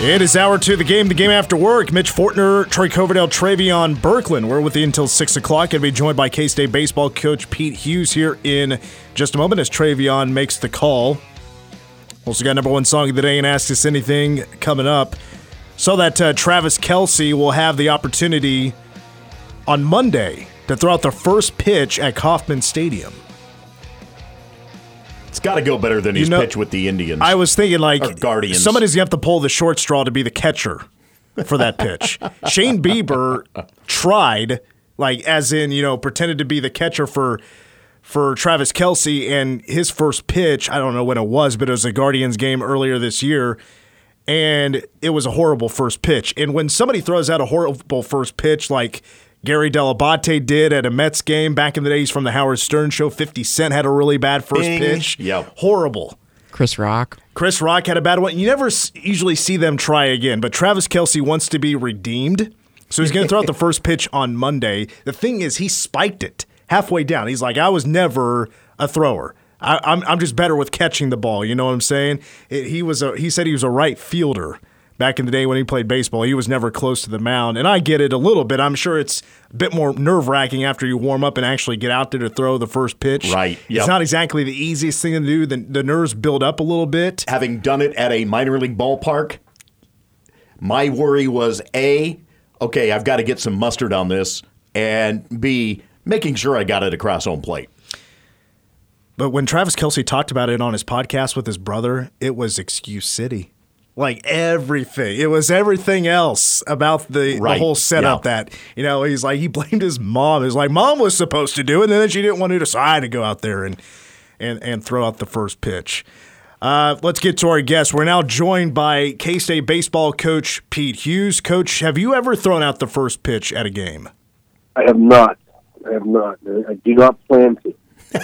It is hour two of the game after work. Mitch Fortner, Troy Coverdale, Travion Berkland. We're with you until 6 o'clock. Going to be joined by K-State baseball coach Pete Hughes here in just a moment as Travion makes the call. Also got number one song of the day and Ask Us Anything coming up. So that Travis Kelce will have the opportunity on Monday to throw out the first pitch at Kauffman Stadium. It's got to go better than his pitch with the Indians. I was thinking, like, Guardians. Somebody's going to have to pull the short straw to be the catcher for that pitch. Shane Bieber tried, like, as in, pretended to be the catcher for Travis Kelce, and his first pitch, I don't know when it was, but it was a Guardians game earlier this year, and it was a horrible first pitch. And when somebody throws out a horrible first pitch, like Gary Delabate did at a Mets game back in the days from the Howard Stern Show, 50 Cent had a really bad first pitch. Yep. Horrible. Chris Rock had a bad one. You never usually see them try again, but Travis Kelce wants to be redeemed, so he's going to throw out the first pitch on Monday. The thing is, he spiked it halfway down. He's like, I was never a thrower. I'm just better with catching the ball. You know what I'm saying? He said he was a right fielder back in the day when he played baseball. He was never close to the mound, and I get it a little bit. I'm sure it's a bit more nerve-wracking after you warm up and actually get out there to throw the first pitch. Right. Yep. It's not exactly the easiest thing to do. The nerves build up a little bit. Having done it at a minor league ballpark, my worry was A, okay, I've got to get some mustard on this, and B, making sure I got it across home plate. But when Travis Kelce talked about it on his podcast with his brother, it was Excuse City. Like everything. It was everything else about the whole setup that, he's like, he blamed his mom. It was like, Mom was supposed to do it, and then she didn't want to decide to go out there and throw out the first pitch. Let's get to our guest. We're now joined by K-State baseball coach Pete Hughes. Coach, have you ever thrown out the first pitch at a game? I have not. I do not plan to.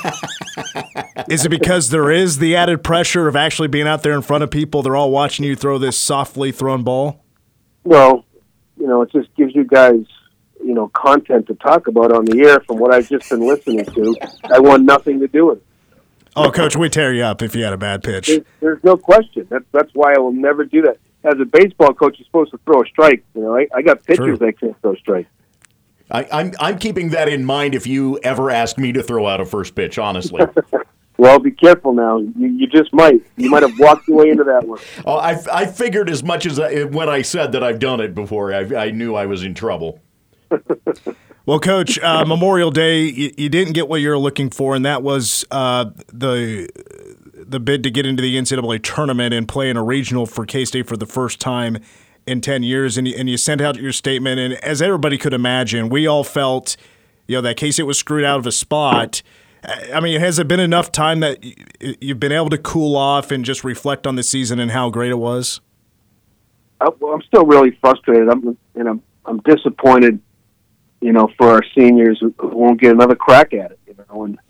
Is it because there is the added pressure of actually being out there in front of people? They're all watching you throw this softly thrown ball? Well, it just gives you guys, content to talk about on the air from what I've just been listening to. I want nothing to do with it. Oh, Coach, we'd tear you up if you had a bad pitch. There's no question. That's why I will never do that. As a baseball coach, you're supposed to throw a strike. I got pitchers that can't throw strikes. I'm keeping that in mind if you ever ask me to throw out a first pitch, honestly. Well, be careful now. You just might. You might have walked your way into that one. Oh, I figured as much as when I said that I've done it before. I knew I was in trouble. Well, Coach, Memorial Day, you didn't get what you were looking for, and that was the bid to get into the NCAA tournament and play in a regional for K-State for the first time in 10 years, and you sent out your statement, and as everybody could imagine, we all felt, that K-State was screwed out of a spot. I mean, has it been enough time that you've been able to cool off and just reflect on the season and how great it was? Well, I'm still really frustrated. I'm disappointed, for our seniors who won't get another crack at it, and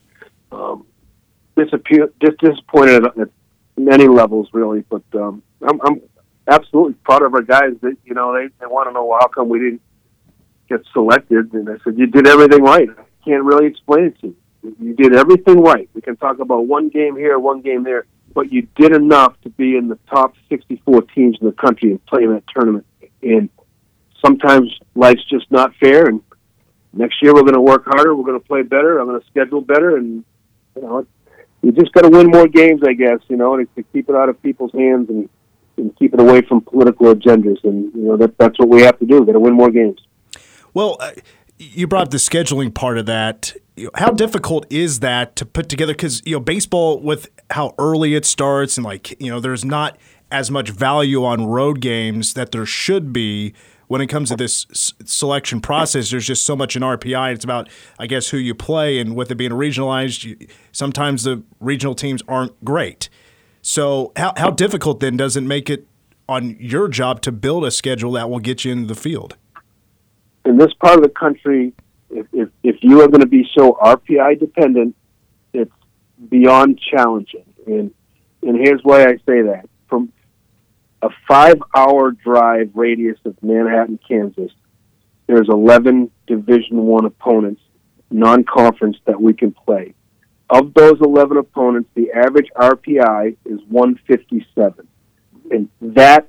disappointed at many levels, really. But I'm absolutely proud of our guys that, they want to know, well, how come we didn't get selected? And I said, you did everything right. I can't really explain it to you. You did everything right. We can talk about one game here, one game there, but you did enough to be in the top 64 teams in the country and play in that tournament. And sometimes life's just not fair, and next year we're going to work harder, we're going to play better, I'm going to schedule better, and, you just got to win more games, I guess, to keep it out of people's hands and keep it away from political agendas. And, that's what we have to do. We've got to win more games. Well, you brought up the scheduling part of that. How difficult is that to put together? Because, baseball, with how early it starts and, there's not as much value on road games that there should be when it comes to this selection process. There's just so much in RPI. It's about, I guess, who you play. And with it being regionalized, sometimes the regional teams aren't great. So how difficult, then, does it make it on your job to build a schedule that will get you into the field? In this part of the country, if you are going to be so RPI dependent, it's beyond challenging. And here's why I say that. From a 5-hour drive radius of Manhattan, Kansas, there's 11 Division I opponents, non-conference, that we can play. Of those 11 opponents, the average RPI is 157. And that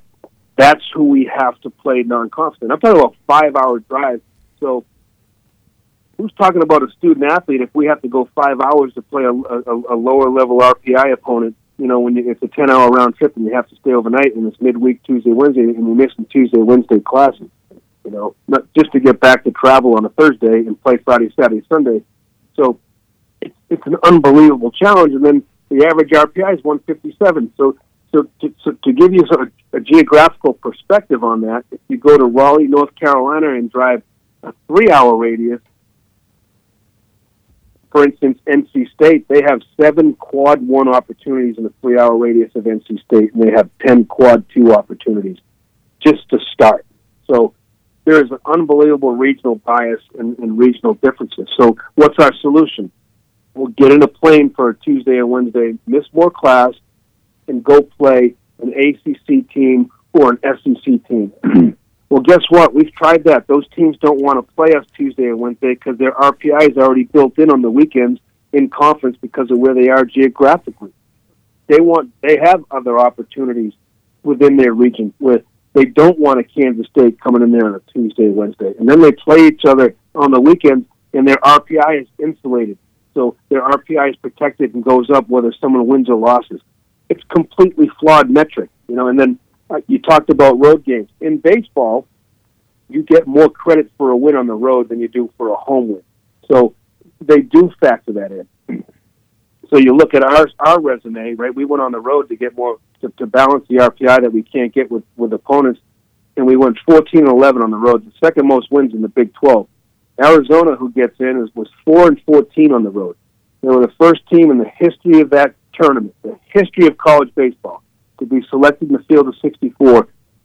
that's who we have to play non-conference. I'm talking about 5-hour drives. So who's talking about a student athlete if we have to go 5 hours to play a lower level RPI opponent? When it's a 10-hour round trip and you have to stay overnight and it's midweek Tuesday, Wednesday, and you're missing Tuesday, Wednesday classes. Not just to get back to travel on a Thursday and play Friday, Saturday, Sunday. So it's an unbelievable challenge. And then the average RPI is 157. So to give you sort of a geographical perspective on that, if you go to Raleigh, North Carolina, and drive a 3-hour radius, for instance, NC State, they have 7 quad 1 opportunities in a 3-hour radius of NC State, and they have 10 quad 2 opportunities just to start. So there is an unbelievable regional bias and regional differences. So what's our solution? We'll get in a plane for a Tuesday and Wednesday, miss more class, and go play an ACC team or an SEC team. Well, guess what? We've tried that. Those teams don't want to play us Tuesday and Wednesday because their RPI is already built in on the weekends in conference because of where they are geographically. They have other opportunities within their region where they don't want a Kansas State coming in there on a Tuesday, Wednesday. And then they play each other on the weekends, and their RPI is insulated. So their RPI is protected and goes up whether someone wins or loses. It's completely flawed metric, and then you talked about road games. In baseball, you get more credit for a win on the road than you do for a home win. So they do factor that in. So you look at our resume, right? We went on the road to get more, to balance the RPI that we can't get with opponents, and we went 14-11 on the road, the second most wins in the Big 12. Arizona, who gets in, was 4-14 on the road. They were the first team in the history of that tournament, the history of college baseball, to be selected in the field of 64,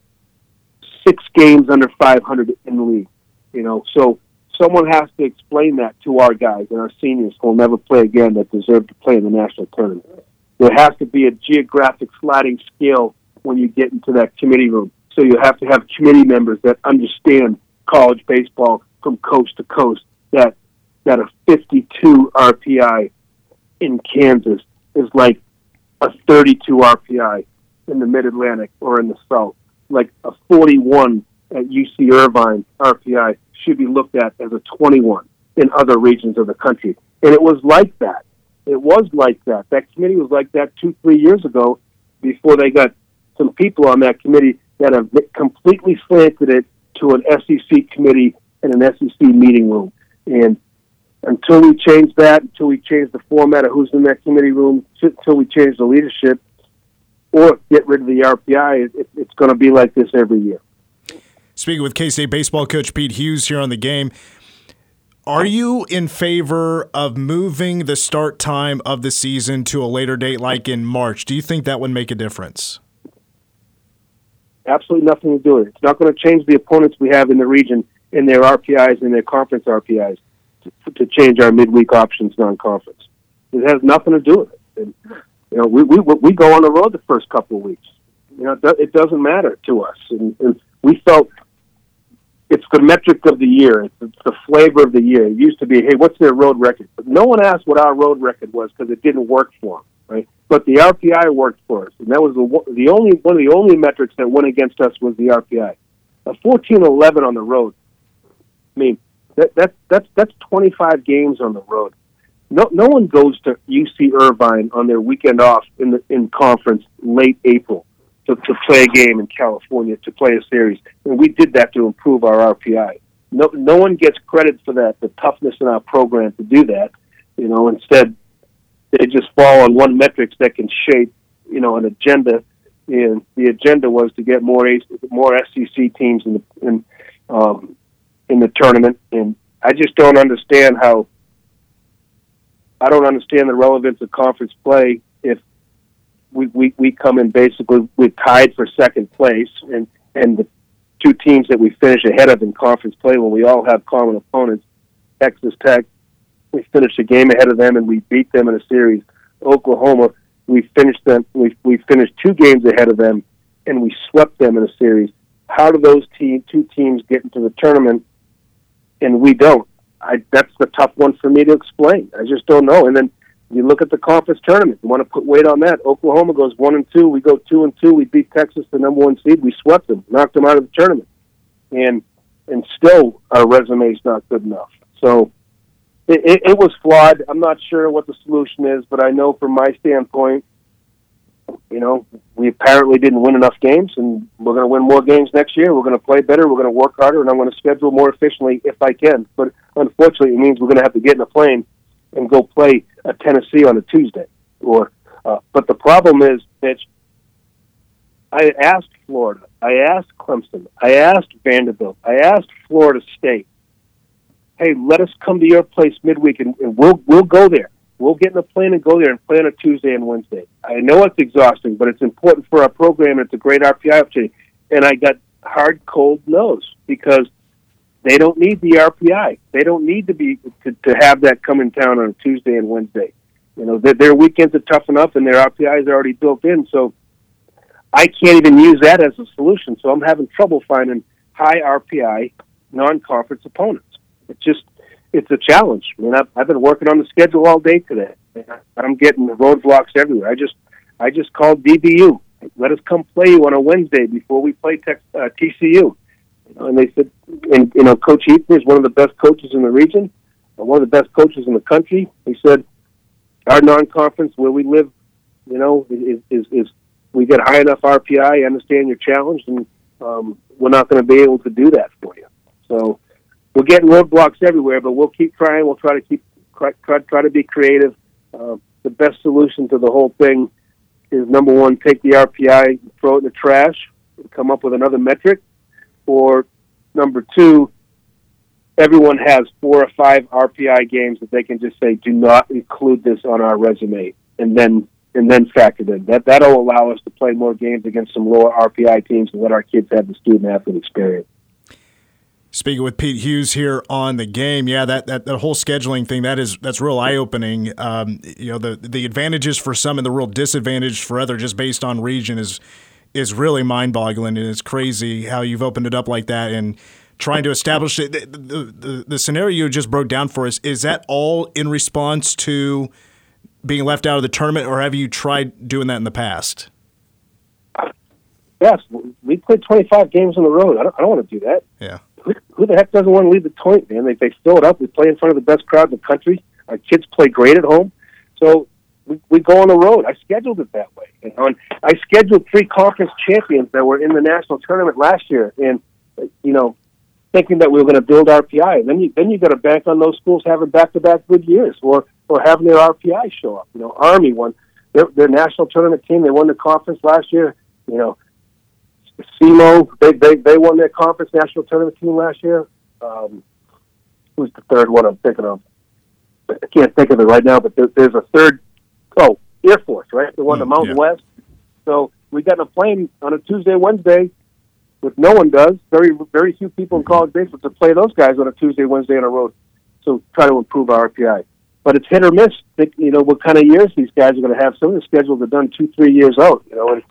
6 games under 500 in the league. So someone has to explain that to our guys and our seniors who will never play again that deserve to play in the national tournament. There has to be a geographic sliding scale when you get into that committee room. So you have to have committee members that understand college baseball from coast to coast, that a 52 RPI in Kansas is like a 32 RPI in the Mid-Atlantic or in the South. Like a 41 at UC Irvine RPI should be looked at as a 21 in other regions of the country. And it was like that. It was like that. That committee was like that 2-3 years ago before they got some people on that committee that have completely slanted it to an SEC committee and an SEC meeting room. And until we change that, until we change the format of who's in that committee room, until we change the leadership or get rid of the RPI, it's going to be like this every year. Speaking with K-State baseball coach Pete Hughes here on The Game, are you in favor of moving the start time of the season to a later date like in March? Do you think that would make a difference? Absolutely nothing to do with it. It's not going to change the opponents we have in the region in their RPIs and their conference RPIs to change our midweek options non-conference. It has nothing to do with it. And, we go on the road the first couple of weeks. It doesn't matter to us. And we felt it's the metric of the year. It's the flavor of the year. It used to be, hey, what's their road record? But no one asked what our road record was because it didn't work for them, right? But the RPI worked for us, and that was one of the only metrics that went against us was the RPI. A 14-11 on the road. I mean, that's 25 games on the road. No one goes to UC Irvine on their weekend off in conference late April to play a game in California, to play a series. And we did that to improve our RPI. No one gets credit for that, the toughness in our program to do that. Instead, they just fall on one metric that can shape, an agenda. And the agenda was to get more SEC teams in the tournament. And I just don't understand the relevance of conference play if we come in basically we're tied for second place, and the two teams that we finish ahead of in conference play when we all have common opponents, Texas Tech, we finished a game ahead of them and we beat them in a series. Oklahoma, we finished 2 games ahead of them and we swept them in a series. How do those two teams get into the tournament and we don't? That's the tough one for me to explain. I just don't know. And then you look at the conference tournament. You want to put weight on that. Oklahoma goes 1-2. We go 2-2. We beat Texas, the number 1 seed. We swept them, knocked them out of the tournament, and still our resume is not good enough. So it was flawed. I'm not sure what the solution is, but I know from my standpoint, we apparently didn't win enough games, and we're going to win more games next year. We're going to play better. We're going to work harder, and I'm going to schedule more efficiently if I can. But unfortunately, it means we're going to have to get in a plane and go play at Tennessee on a Tuesday. But the problem is, Mitch, I asked Florida, I asked Clemson, I asked Vanderbilt, I asked Florida State, hey, let us come to your place midweek, and we'll go there. We'll get in a plane and go there and play on a Tuesday and Wednesday. I know it's exhausting, but it's important for our program, and it's a great RPI opportunity. And I got hard, cold no's because they don't need the RPI. They don't need to have that come in town on a Tuesday and Wednesday. Their weekends are tough enough, and their RPI is already built in. So I can't even use that as a solution. So I'm having trouble finding high RPI non-conference opponents. It's a challenge. I mean, I've been working on the schedule all day today. I'm getting roadblocks everywhere. I just called DBU. Let us come play you on a Wednesday before we play TCU. And they said, Coach Heaton is one of the best coaches in the region, one of the best coaches in the country. He said, our non-conference where we live, is we get high enough RPI. I understand your challenge, and we're not going to be able to do that for you. So we're getting roadblocks everywhere, but we'll keep trying. We'll try to be creative. The best solution to the whole thing is, number one, take the RPI, throw it in the trash, and come up with another metric. Or number two, everyone has 4 or 5 RPI games that they can just say, do not include this on our resume, and then factor it in. That'll allow us to play more games against some lower RPI teams and let our kids have the student-athlete experience. Speaking with Pete Hughes here on The Game, yeah, that whole scheduling thing, that's real eye-opening. The advantages for some and the real disadvantage for other just based on region is really mind-boggling, and it's crazy how you've opened it up like that and trying to establish it. The scenario you just broke down for us, is that all in response to being left out of the tournament, or have you tried doing that in the past? Yes, we played 25 games on the road. I don't want to do that. Yeah. Who the heck doesn't want to leave the tournament, man? They fill it up. We play in front of the best crowd in the country. Our kids play great at home. So we go on the road. I scheduled it that way. And I scheduled 3 conference champions that were in the national tournament last year, and thinking that we were going to build RPI. Then you got to bank on those schools having back-to-back good years, or having their RPI show up. Army won their national tournament team. They won the conference last year. SEMO, they won their conference national tournament team last year. Who's the third one I'm thinking of? I can't think of it right now, but there's a third. Oh, Air Force, right? They won the Mountain West. So we got in a plane on a Tuesday, Wednesday, which no one does. Very, very few people in college baseball to play those guys on a Tuesday, Wednesday on a road. So try to improve our RPI. But it's hit or miss. What kind of years these guys are going to have. Some of the schedules are done 2-3 years out.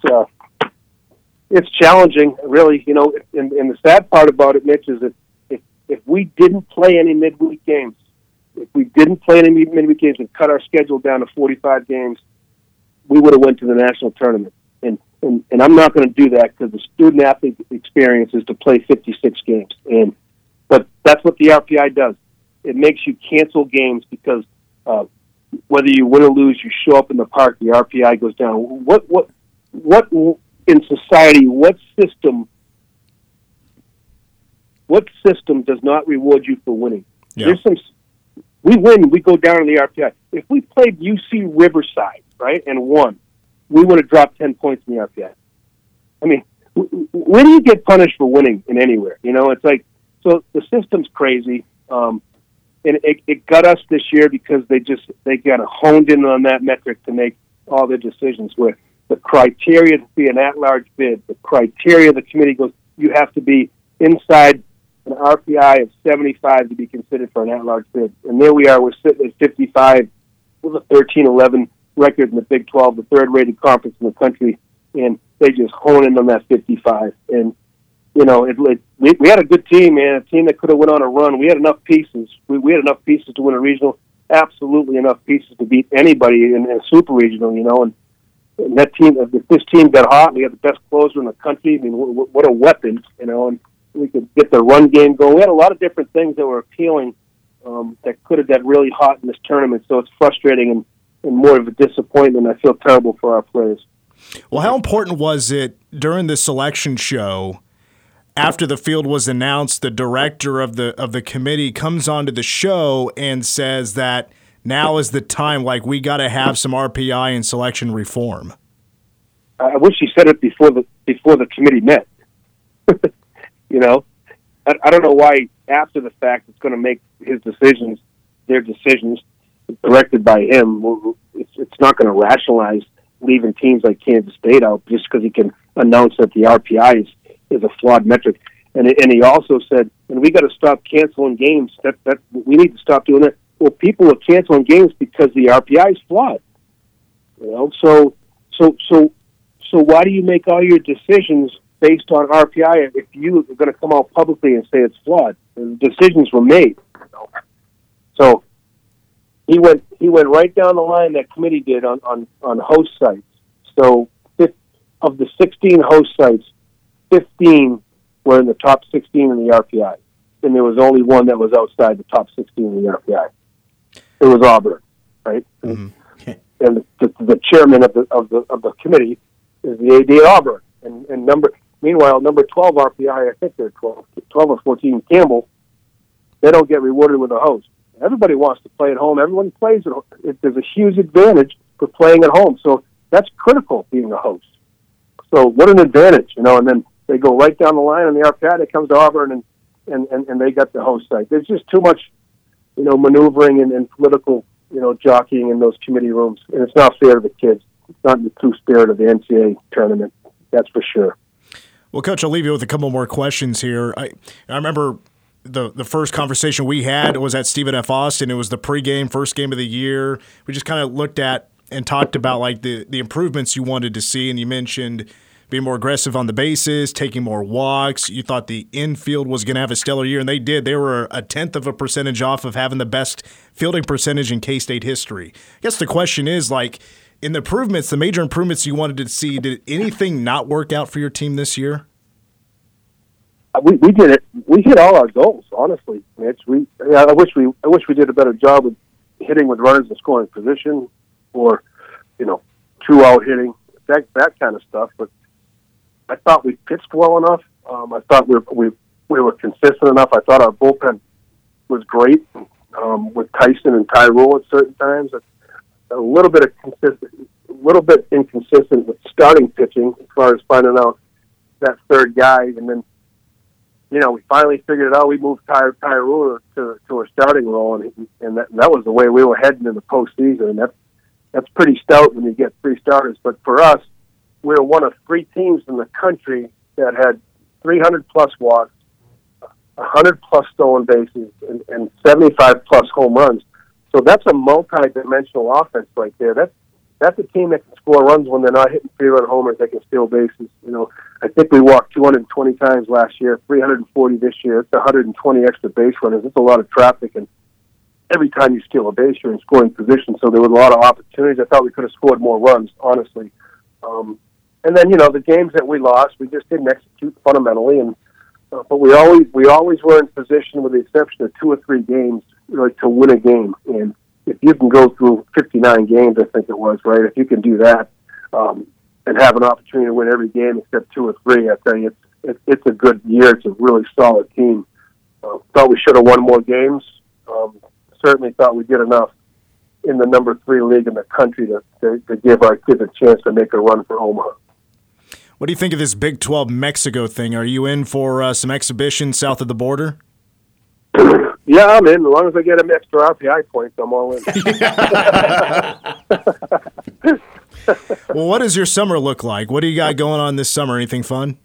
It's challenging, really. And the sad part about it, Mitch, is that if we didn't play any midweek games, and cut our schedule down to 45 games, we would have went to the national tournament. And I'm not going to do that because the student-athlete experience is to play 56 games. But that's what the RPI does. It makes you cancel games because whether you win or lose, you show up in the park, the RPI goes down. What in society, what system does not reward you for winning? Yeah. We win, we go down to the RPI. If we played UC Riverside, right, and won, we would have dropped 10 points in the RPI. I mean, when do you get punished for winning in anywhere? It's like, so the system's crazy. And it got us this year because they got honed in on that metric to make all their decisions, where the criteria to be an at-large bid, the criteria the committee goes, you have to be inside an RPI of 75 to be considered for an at-large bid. And there we are, we're sitting at 55 with a 13-11 record in the Big 12, the third-rated conference in the country, and they just hone in on that 55. And, we had a good team, man, a team that could have went on a run. We had enough pieces. We had enough pieces to win a regional. absolutely enough pieces to beat anybody in a super regional, and that team, if this team got hot, we had the best closer in the country. I mean, what a weapon, and we could get the run game going. We had a lot of different things that were appealing that could have got really hot in this tournament. So it's frustrating and more of a disappointment. I feel terrible for our players. Well, how important was it during the selection show? After the field was announced, the director of the committee comes onto the show and says that now is the time, like, we got to have some RPI and selection reform. I wish he said it before the committee met. I don't know why after the fact it's going to make their decisions directed by him. It's not going to rationalize leaving teams like Kansas State out just because he can announce that the RPI is a flawed metric. And he also said, and we got to stop canceling games. That we need to stop doing that. Well, people are canceling games because the RPI is flawed. So why do you make all your decisions based on RPI if you are going to come out publicly and say it's flawed? The decisions were made. So he went right down the line. That committee did on host sites. So of the 16 host sites, 15 were in the top 16 in the RPI, and there was only one that was outside the top 16 in the RPI. It was Auburn, right? Mm-hmm. And the chairman of the committee is the AD at Auburn, and meanwhile number 12 RPI, I think they're 12 or 14, Campbell. They don't get rewarded with a host. Everybody wants to play at home. Everyone plays at home. There's a huge advantage for playing at home, so that's critical, being a host. So what an advantage, and then they go right down the line on the RPI. It comes to Auburn, and they got the host site. There's just too much, maneuvering and political, jockeying in those committee rooms, and it's not fair to the kids. It's not in the true spirit of the NCAA tournament. That's for sure. Well, Coach, I'll leave you with a couple more questions here. I remember the first conversation we had was at Stephen F. Austin. It was the pregame, first game of the year. We just kind of looked at and talked about like the improvements you wanted to see, and you mentioned being more aggressive on the bases, taking more walks. You thought the infield was going to have a stellar year, and they did. They were 0.1% off of having the best fielding percentage in K-State history. I guess the question is, like, in the improvements, the major improvements you wanted to see, did anything not work out for your team this year? We did it. We hit all our goals, honestly, Mitch. I wish we did a better job with hitting with runners in scoring position, or true out hitting, that kind of stuff. But I thought we pitched well enough. I thought we were consistent enough. I thought our bullpen was great with Tyson and Tyrell at certain times. A little bit inconsistent with starting pitching as far as finding out that third guy, and then we finally figured it out. We moved Tyrell to a starting role, and that was the way we were heading in the postseason. And that's pretty stout when you get 3 starters. But for us, we're one of 3 teams in the country that had 300-plus walks, 100-plus stolen bases, and 75-plus home runs. So that's a multi-dimensional offense right there. That's a team that can score runs when they're not hitting 3-run homers. They can steal bases. I think we walked 220 times last year, 340 this year. It's 120 extra base runners. It's a lot of traffic, and every time you steal a base, you're in scoring position. So there was a lot of opportunities. I thought we could have scored more runs, honestly. And then, the games that we lost, we just didn't execute fundamentally. But we always were in position, with the exception of 2 or 3 games, to win a game. And if you can go through 59 games, I think it was, right? If you can do that and have an opportunity to win every game except 2 or 3, I tell you, it's a good year. It's a really solid team. Thought we should have won more games. Certainly thought we did enough in the number 3 league in the country to give our kids a chance to make a run for Omaha. What do you think of this Big 12 Mexico thing? Are you in for some exhibition south of the border? Yeah, I'm in. As long as I get them extra RPI points, I'm all in. Well, what does your summer look like? What do you got going on this summer? Anything fun?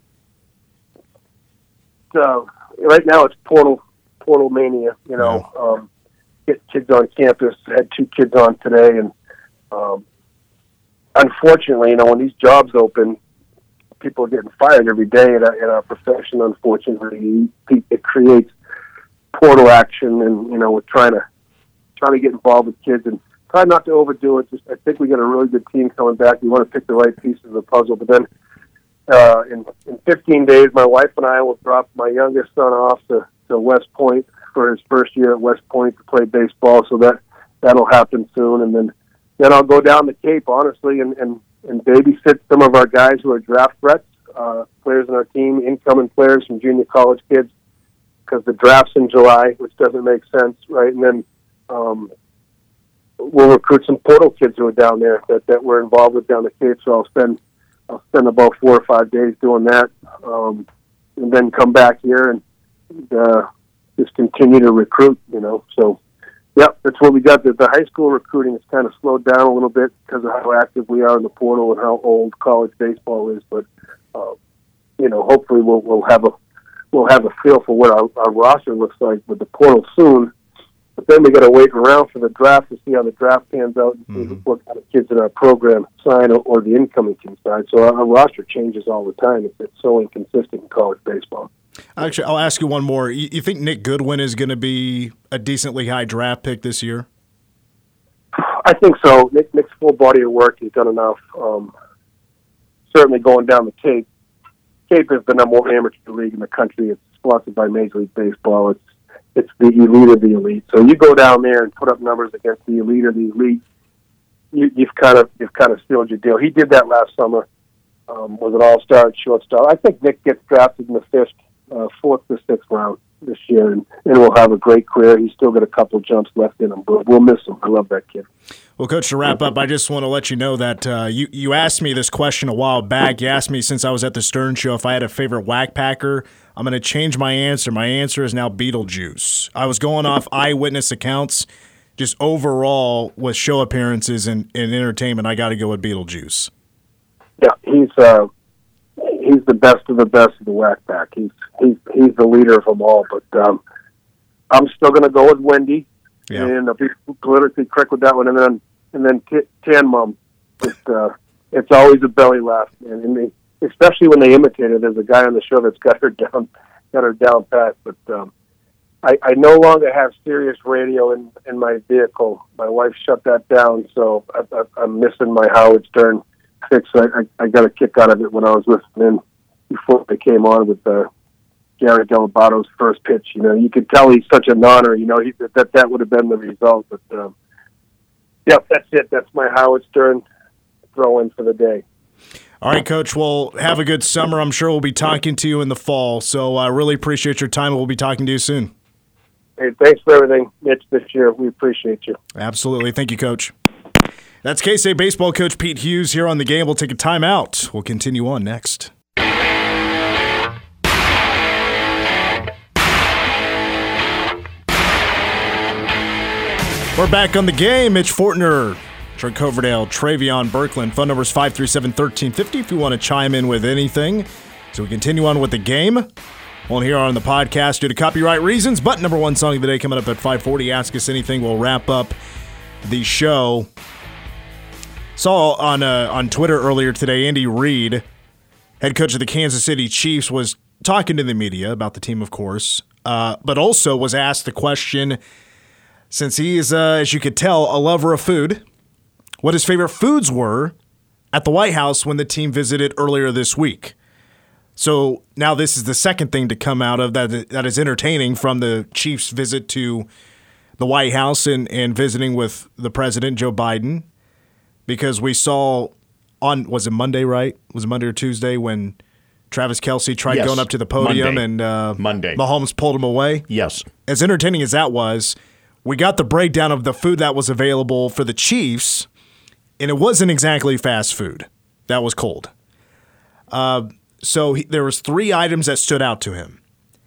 Right now it's portal mania. Get kids on campus. I had 2 kids on today, and unfortunately, when these jobs open, people are getting fired every day in our profession. Unfortunately, it creates portal action, and we're trying trying to get involved with kids and try not to overdo it. Just I think we got a really good team coming back. We want to pick the right pieces of the puzzle. But then in 15 days, my wife and I will drop my youngest son off to West Point for his first year at West Point to play baseball. So that'll happen soon. And then I'll go down the Cape, honestly, and babysit some of our guys who are draft threats, players in our team, incoming players from junior college kids, because the draft's in July, which doesn't make sense, right? And then we'll recruit some portal kids who are down there that we're involved with down the Cape. So I'll spend about 4 or 5 days doing that, and then come back here and just continue to recruit. So. Yep, that's what we got. The high school recruiting has kind of slowed down a little bit because of how active we are in the portal and how old college baseball is. But hopefully we'll have a feel for what our roster looks like with the portal soon. But then we got to wait around for the draft to see how the draft pans out and see what kind of kids in our program sign or the incoming kids sign. So our roster changes all the time. It's so inconsistent in college baseball. Actually, I'll ask you one more. You think Nick Goodwin is going to be a decently high draft pick this year? I think so. Nick's full body of work. He's done enough. Certainly going down the Cape. Cape is the number one amateur league in the country. It's sponsored by Major League Baseball. It's the elite of the elite. So you go down there and put up numbers against the elite of the elite. You've kind of sealed your deal. He did that last summer. Was an all-star at shortstop. I think Nick gets drafted in the 4th to 6th round this year, and will have a great career. He's still got a couple jumps left in him, but we'll miss him. I love that kid. Well, Coach, to wrap up, I just want to let you know that you asked me this question a while back. You asked me since I was at the Stern Show if I had a favorite Whack Packer. I'm going to change my answer. My answer is now Beetlejuice. I was going off eyewitness accounts. Just overall, with show appearances and entertainment, I got to go with Beetlejuice. Yeah, he's the best of the Whack Pack. He's the leader of them all. But I'm still going to go with Wendy, and I'll be politically correct with that one. And then Tan Mom. It's always a belly laugh, and especially when they imitate her. There's a guy on the show that's got her down pat. But I no longer have Sirius radio in my vehicle. My wife shut that down, so I'm missing my Howard Stern fix. I got a kick out of it when I was listening before they came on with Gary Delabato's first pitch. You could tell he's such an honor. That would have been the result. But yep, that's it. That's my Howard Stern throw in for the day. All right, Coach. Well, have a good summer. I'm sure we'll be talking to you in the fall. So I really appreciate your time. We'll be talking to you soon. Hey, thanks for everything, Mitch, this year. We appreciate you. Absolutely. Thank you, Coach. That's K-State baseball coach Pete Hughes here on The Game. We'll take a timeout. We'll continue on next. We're back on The Game. Mitch Fortner, Trent Coverdale, Travion Berkland. Phone number is 537-1350 if you want to chime in with anything. So we continue on with The Game. Won't hear on the podcast due to copyright reasons, but number one song of the day coming up at 5:40. Ask us anything. We'll wrap up the show. Saw on Twitter earlier today, Andy Reid, head coach of the Kansas City Chiefs, was talking to the media about the team, of course, but also was asked the question, since he is, as you could tell, a lover of food, what his favorite foods were at the White House when the team visited earlier this week. So now this is the second thing to come out of that is entertaining from the Chiefs' visit to the White House and visiting with the president, Joe Biden, because we saw was it Monday, right? Was it Monday or Tuesday when Travis Kelce tried going up to the podium Monday. Mahomes pulled him away? Yes. As entertaining as that was, we got the breakdown of the food that was available for the Chiefs, and it wasn't exactly fast food. That was cold. So there was 3 items that stood out to him.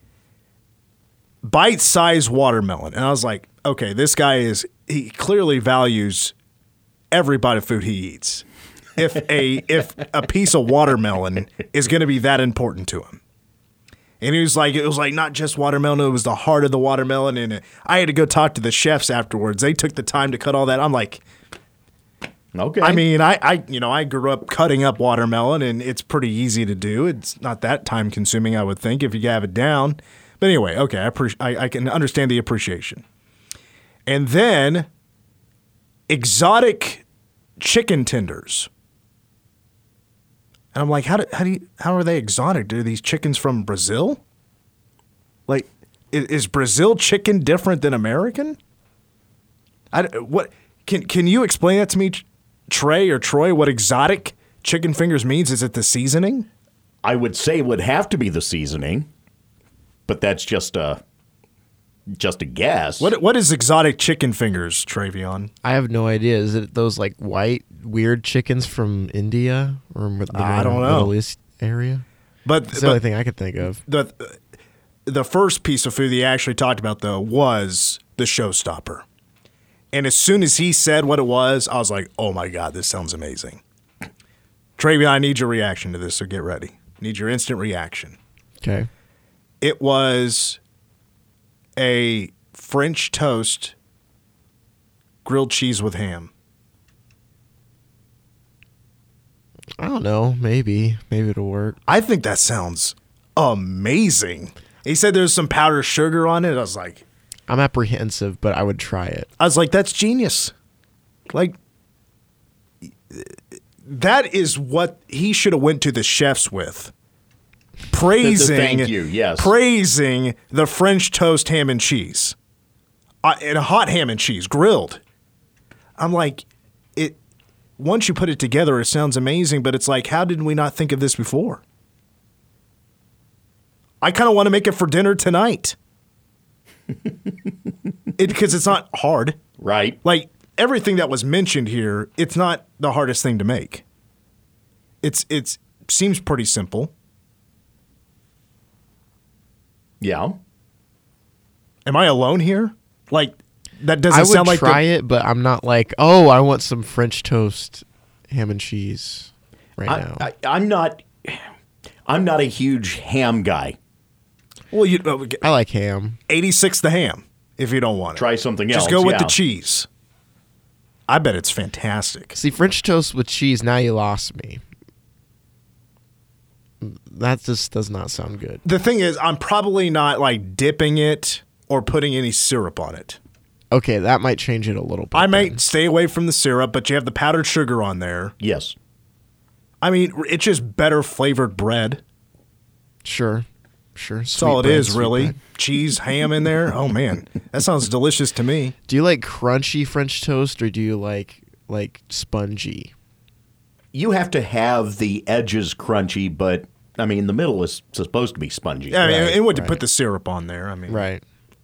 Bite-sized watermelon. And I was like, okay, this guy he clearly values every bite of food he eats. If a piece of watermelon is going to be that important to him. And it was like not just watermelon, it was the heart of the watermelon. And I had to go talk to the chefs afterwards. They took the time to cut all that. I'm like, okay. I mean, I grew up cutting up watermelon, and it's pretty easy to do. It's not that time consuming, I would think, if you have it down. But anyway, okay, I can understand the appreciation. And then exotic chicken tenders. And I'm like, how are they exotic? Are these chickens from Brazil? Like, is Brazil chicken different than American? What can you explain that to me, Trey or Troy? What exotic chicken fingers means? Is it the seasoning? I would say it would have to be the seasoning, but that's just a guess. What is exotic chicken fingers, Travion? I have no idea. Is it those like white weird chickens from India or I don't know. Middle East area? But It's the only thing I could think of. The first piece of food he actually talked about, though, was the showstopper. And as soon as he said what it was, I was like, oh, my God, this sounds amazing. Travion, I need your reaction to this, so get ready. Need your instant reaction. Okay. It was a French toast grilled cheese with ham. I don't know. Maybe it'll work. I think that sounds amazing. He said there's some powdered sugar on it. I was like, I'm apprehensive, but I would try it. that's genius. Like, that is what he should have went to the chefs with. Praising, thank you, yes. Praising the French toast ham and cheese. And a hot ham and cheese, grilled. I'm like, once you put it together, it sounds amazing, but it's like, how did we not think of this before? I kind of want to make it for dinner tonight. Because it's not hard. Right. Like, everything that was mentioned here, it's not the hardest thing to make. It seems pretty simple. Yeah. Am I alone here? Like, that doesn't sound like I would try it, but I'm not like, oh, I want some French toast ham and cheese now. I'm not a huge ham guy. Well, I like ham. 86 the ham, if you don't want it. Try something else. Just go with yeah. the cheese. I bet it's fantastic. See, French toast with cheese, now you lost me. That just does not sound good. The thing is, I'm probably not like dipping it or putting any syrup on it. Okay, that might change it a little bit. I might stay away from the syrup, but you have the powdered sugar on there. Yes. I mean, it's just better flavored bread. Sure. That's all it is, really. Cheese, ham in there. Oh, man. That sounds delicious to me. Do you like crunchy French toast or do you like spongy? You have to have the edges crunchy, but, I mean, the middle is supposed to be spongy. Yeah, I mean, Right, and what to right. put the syrup on there. I mean, Right.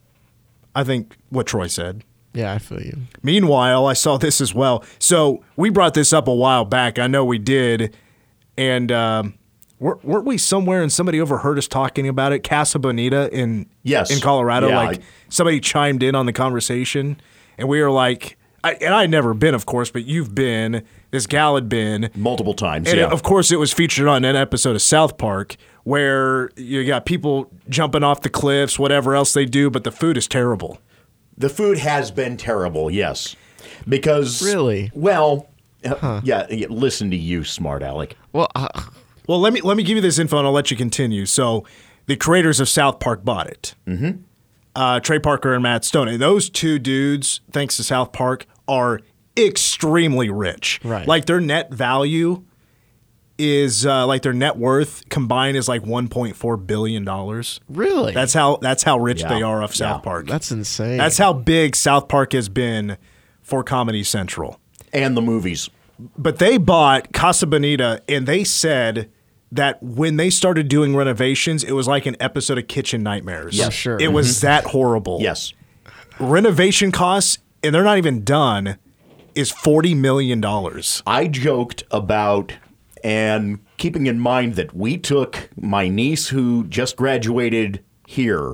I think what Troy said. Yeah, I feel you. Meanwhile, I saw this as well. So we brought this up a while back. I know we did. And weren't we somewhere and somebody overheard us talking about it? Casa Bonita in Colorado. Yeah, like somebody chimed in on the conversation. And we were like, and I'd never been, of course, but you've been. This gal had been. Multiple times, and yeah. of course, it was featured on an episode of South Park where you got people jumping off the cliffs, whatever else they do, but the food is terrible. The food has been terrible, yes. Because... Really? Well, yeah, listen to you, smart Alec. Well, Well, let me give you this info and I'll let you continue. So, the creators of South Park bought it. Mm-hmm. Trey Parker and Matt Stone. And those two dudes, thanks to South Park, are extremely rich. Right. Like their net value is like their net worth combined is like $1.4 billion. really? That's how rich Yeah. they are off South Yeah. Park. That's insane. That's how big South Park has been for Comedy Central. And the movies. But they bought Casa Bonita, and they said that when they started doing renovations, it was like an episode of Kitchen Nightmares. Yes. I'm sure. It was that horrible. Yes. Renovation costs, and they're not even done, is $40 million. I joked about, and keeping in mind that we took my niece who just graduated here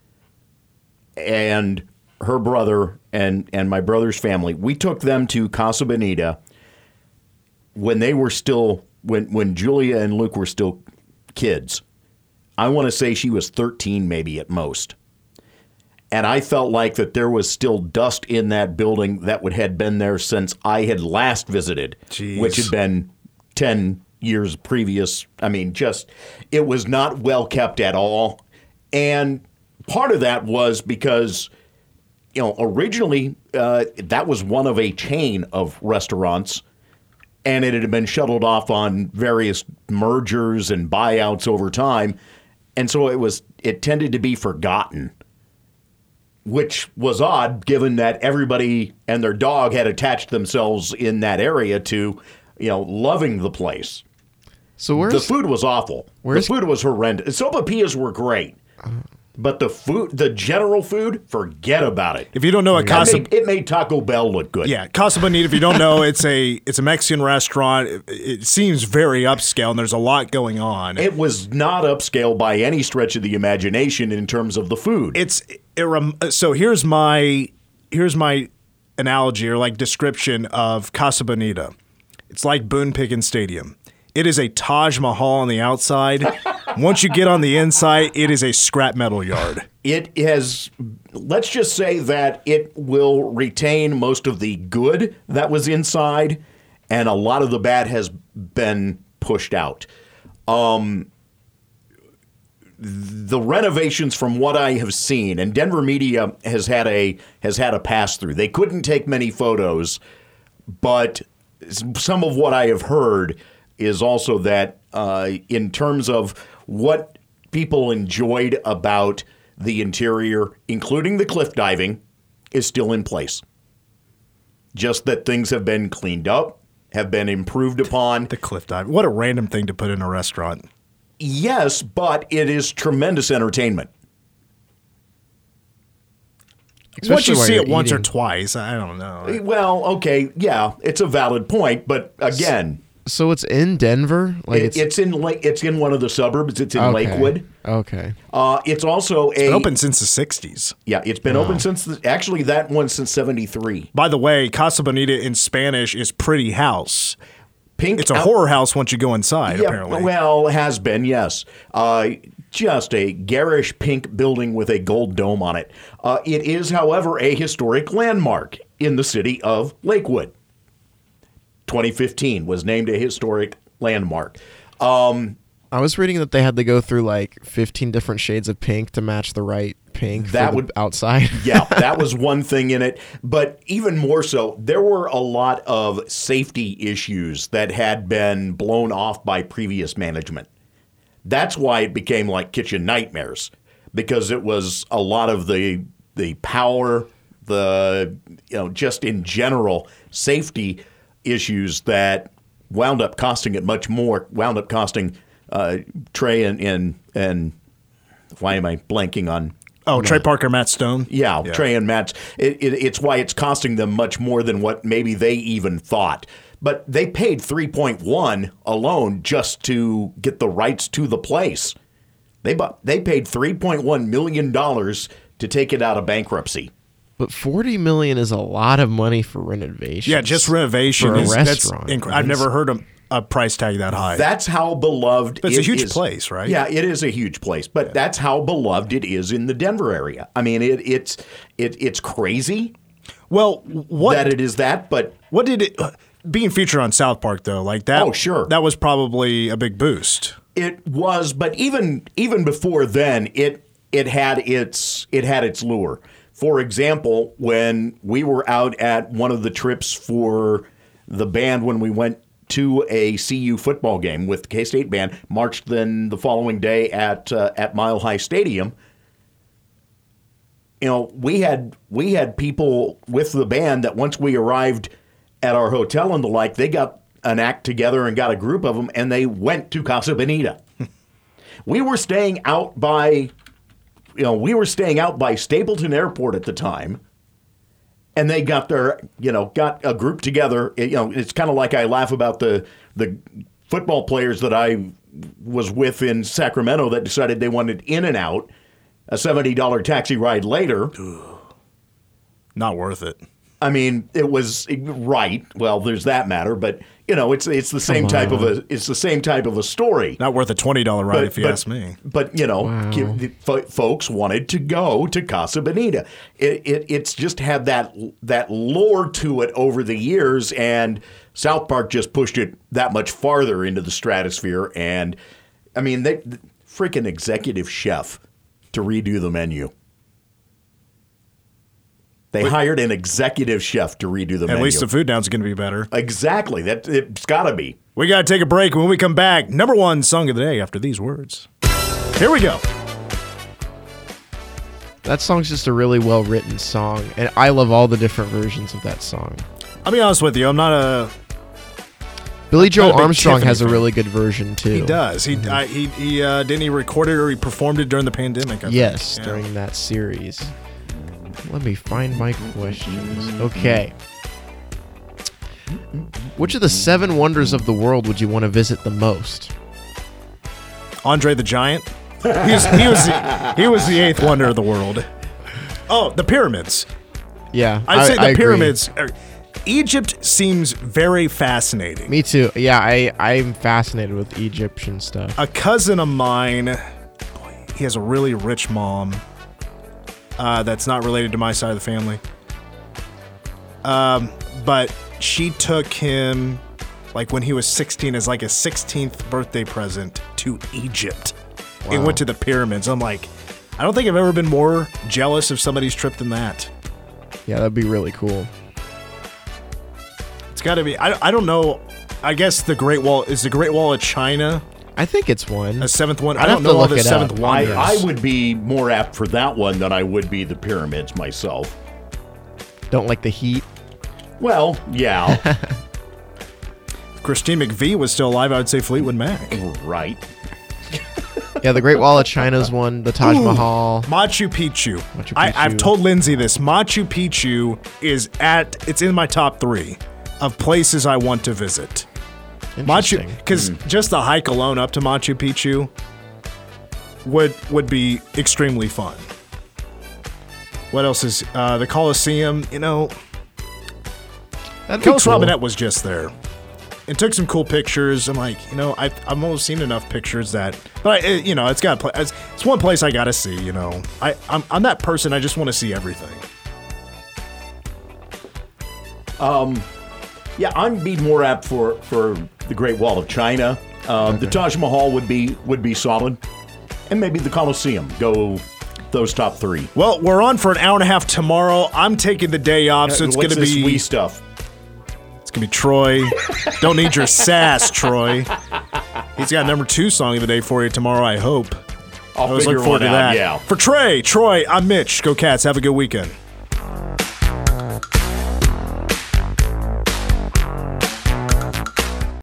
and her brother and my brother's family, we took them to Casa Bonita when they were still, when Julia and Luke were still kids. I want to say she was 13 maybe at most. And I felt like that there was still dust in that building that had been there since I had last visited, Jeez. which had been 10 years previous. I mean, it was not well kept at all. And part of that was because originally that was one of a chain of restaurants, and it had been shuttled off on various mergers and buyouts over time, and so it tended to be forgotten, which was odd given that everybody and their dog had attached themselves in that area to, loving the place. So the food was awful. The food was horrendous. Sopapillas were great. But the general food, forget about it. If you don't know what it made Taco Bell look good. Yeah, Casa Bonita, if you don't know, it's a Mexican restaurant. It seems very upscale, and there's a lot going on. It was not upscale by any stretch of the imagination in terms of the food. So here's my analogy or description of Casa Bonita. It's like Boone Pickens Stadium. It is a Taj Mahal on the outside. Once you get on the inside, it is a scrap metal yard. It has, let's just say that it will retain most of the good that was inside, and a lot of the bad has been pushed out. The renovations, from what I have seen, and Denver media has had a pass through. They couldn't take many photos, but some of what I have heard is also that in terms of what people enjoyed about the interior, including the cliff diving, is still in place. Just that things have been cleaned up, have been improved upon. The cliff dive. What a random thing to put in a restaurant. Yes, but it is tremendous entertainment. Once you see it once or twice, I don't know. Well, okay, yeah, it's a valid point, but again... So it's in Denver? It's in one of the suburbs. It's in Lakewood. Okay. It's also been open since the 60s. Yeah, it's been open since that one since 73. By the way, Casa Bonita in Spanish is pretty house. Pink. It's a horror house once you go inside, apparently. Well, has been, yes. Just a garish pink building with a gold dome on it. It is, however, a historic landmark in the city of Lakewood. 2015 was named a historic landmark. I was reading that they had to go through 15 different shades of pink to match the right pink outside. Yeah, that was one thing in it. But even more so, there were a lot of safety issues that had been blown off by previous management. That's why it became like kitchen nightmares, because it was a lot of the power, just in general safety issues that wound up costing it much more, wound up costing Trey and why am I blanking on? Oh, Trey Parker, Matt Stone? Yeah, Trey and Matt. It's why it's costing them much more than what maybe they even thought. But they paid $3.1 alone just to get the rights to the place. They paid $3.1 million to take it out of bankruptcy. But $40 million is a lot of money for renovation. Yeah, just renovation for a restaurant. I've never heard a price tag that high. That's how beloved it's a huge place, right? Yeah, it is a huge place, but that's how beloved it is in the Denver area. I mean, it's crazy. Well, that it is that, but what did it being featured on South Park though? Like that? Oh, sure, that was probably a big boost. It was, but even before then, it had its lure. For example, when we were out at one of the trips for the band when we went to a CU football game with the K-State band, marched then the following day at Mile High Stadium. We had people with the band that once we arrived at our hotel and the like, they got an act together and got a group of them, and they went to Casa Bonita. We were staying out by Stapleton Airport at the time, and they got got a group together. It's kind of like I laugh about the football players that I was with in Sacramento that decided they wanted In-N-Out, a $70 taxi ride later. Not worth it. I mean, it was right. Well, there's that matter, but it's the same type of a story. Not worth a $20 ride, if you ask me. But folks wanted to go to Casa Bonita. It's just had that lore to it over the years, and South Park just pushed it that much farther into the stratosphere. And I mean, they freaking executive chef to redo the menu. They hired an executive chef to redo the menu. At least the food down's going to be better. Exactly. It's got to be. We got to take a break. When we come back, number one song of the day after these words. Here we go. That song's just a really well-written song, and I love all the different versions of that song. I'll be honest with you. I'm not a... Billy Joe not a big Armstrong Tiffany has a fan. really good version, too. He does. He didn't he record it or he performed it during the pandemic? I think. Yes, Yeah. during that series. Let me find my questions. Okay. Which of the 7 wonders of the world would you want to visit the most? Andre the Giant. He was the 8th wonder of the world. Oh, the pyramids. Yeah, I'd say the I agree. pyramids. Egypt seems very fascinating. Me too. Yeah, I'm fascinated with Egyptian stuff. A cousin of mine, boy, he has a really rich mom that's not related to my side of the family. But she took him, like when he was 16, as like a 16th birthday present to Egypt. He Wow. went to the pyramids. I'm like, I don't think I've ever been more jealous of somebody's trip than that. Yeah, that'd be really cool. It's got to be. I don't know. I guess the Great Wall is the Great Wall of China I think it's one. a 7th one. I I'd don't have to know all look the it 7th up. wonders. I would be more apt for that one than I would be the pyramids myself. Don't like the heat. Well, yeah, If Christine McVie was still alive, I would say Fleetwood Mac. right. Yeah, the Great Wall of China's one. The Taj Mahal. Machu Picchu. Machu I've Picchu. told Lindsay this. Machu Picchu it's in my top 3 of places I want to visit. Machu, Interesting. because just the hike alone up to Machu Picchu would be extremely fun. What else is the Colosseum? You know, That'd be Kellis cool. Robinette was just there and took some cool pictures. I'm like, you know, I've almost seen enough pictures that, but you know, it's got it's one place I gotta see. You know, I'm that person. I just want to see everything. Yeah, I'd be more apt for the Great Wall of China. The Taj Mahal would be solid, and maybe the Colosseum. Go those top 3. Well, we're on for an hour and a half tomorrow. I'm taking the day off, so it's What's gonna this be wee stuff. It's gonna be Troy. Don't need your sass, Troy. He's got number 2 song of the day for you tomorrow, I hope. I'll I was figure looking forward one to out, that. yeah. For Troy, I'm Mitch. Go Cats. Have a good weekend.